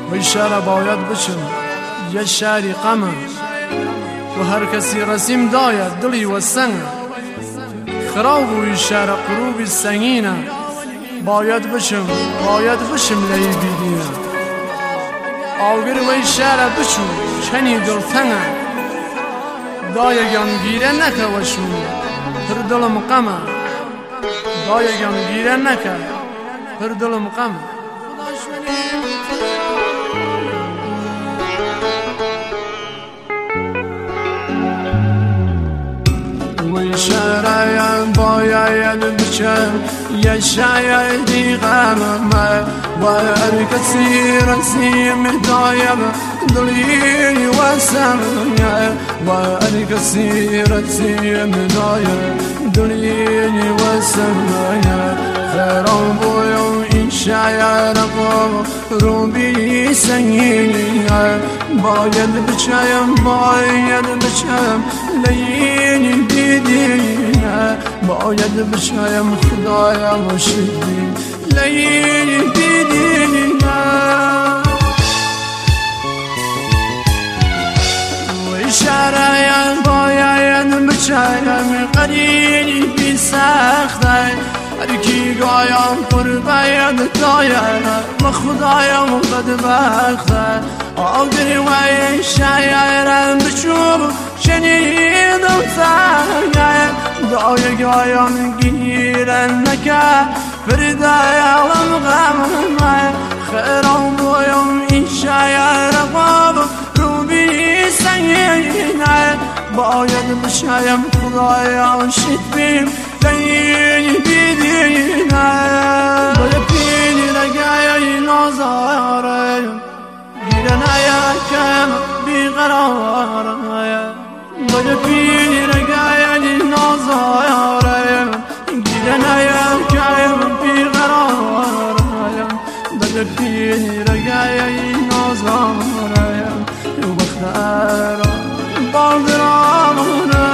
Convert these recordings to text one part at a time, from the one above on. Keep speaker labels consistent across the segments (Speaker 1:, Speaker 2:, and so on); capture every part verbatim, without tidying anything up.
Speaker 1: وی شهر باید بچم یه شهری قمه و هر کسی رسیم داید دلی و سنگ خراب وی شهر قروبی سنگینه باید بشم باید بشم لی بیدینه آوگر وی شهر بچو چنی دلتنگه دایگان گیره نکه وشون هر دلم قمه دایگان گیره نکه هر دلم قمه وی شهر باید بچم یه شایدی غمه و هر کسی رسیم دایم دلی و سمنه و هر کسی رسیم دایم دلی و سمنه خیران بویم این شاید رو بی سنگینه باید بچم باید بچم لینی بیدینه باید بچم خدایا مشدی لینی بیدینه وی شهر باید بچم قرینی بی سخته هر کی گایم پر باید داید و خدایم بدبخته آگری وی شایرم بچوب شنیدم سنگه دای گایم گیرن نکه فردایم غمه خیرم بویم این شایر قاب رو بی سنگینه باید بشایم خدایا شد بیم لینی بیدینه باید پینی لگه نازاره گیرنه یکم بیقراره باید پینی لگه نازاره گیرنه یکم بیقراره باید پینی لگه نازاره وقت بالدرامونه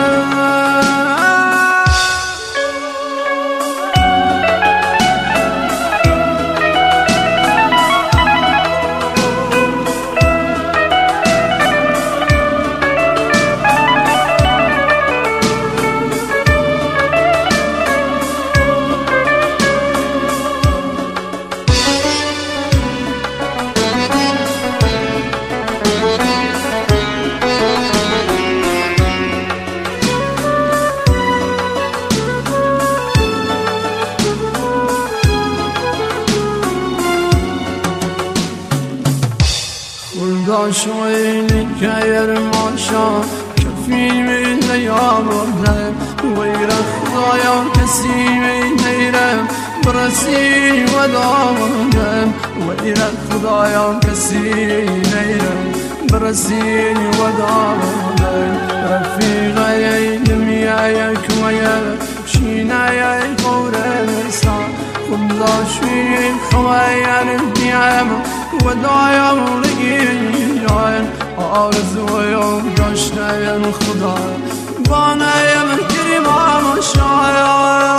Speaker 1: شوینی کایر ماشا کفی می نیامدم ویر خدایا کسی می نیرم برسی و دامدم ویر خدایا کسی نیرم برسی و دامدم رفیقای دمیای کمیا شینای قوره نسا خدا شوی خواهر دیم و دایم لگیم آرزویم داشتیم خدا بانیم کریمم شاید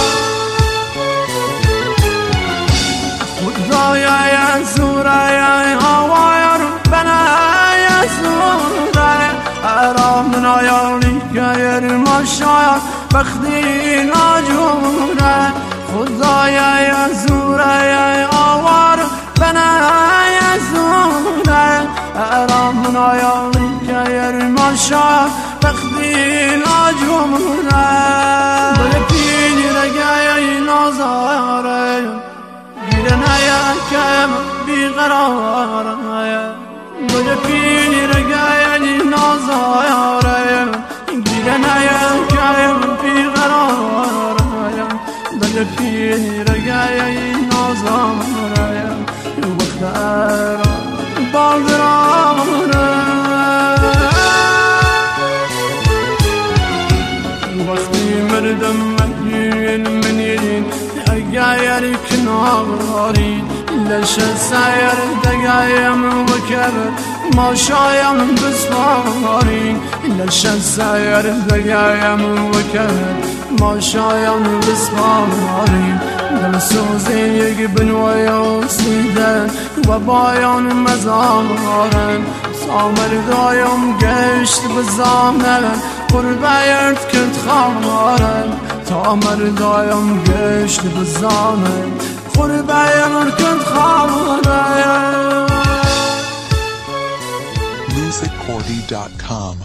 Speaker 1: خدای زورای هوای بنای زورای ارام نایالی که ما شاید بختی ناجوره خدای زورای آوار بنای زوره ارام نایالی که ما شاید بختی ناجوره باید پینی رگای نازاره گیرنه یکم بیقراره باید پینی رگای نازاره گیرنه یکم بیقراره باید پینی رگای نازاره وقت ارام بالدرامونه وقتی مردم مهین منین اگر کناری لش سایر دقایم وکر ما شایم بسپاری لش سایر دقایم وکر ما شایم بسپاری دل سوزین یک بنویا سیدن و بایان مزامارن سامر دایم گشت بزامن قربه یرد کند خامارن تامر دایم گشت بزامن قربه یرد کند خامارن
Speaker 2: music cordy dot com